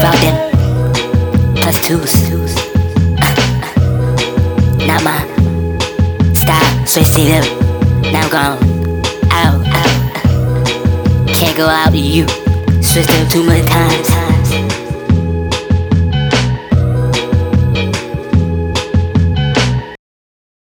about them plus twos. Not my style, switch it up. Now I'm gone out. Can't go out to you. Switched up too much times.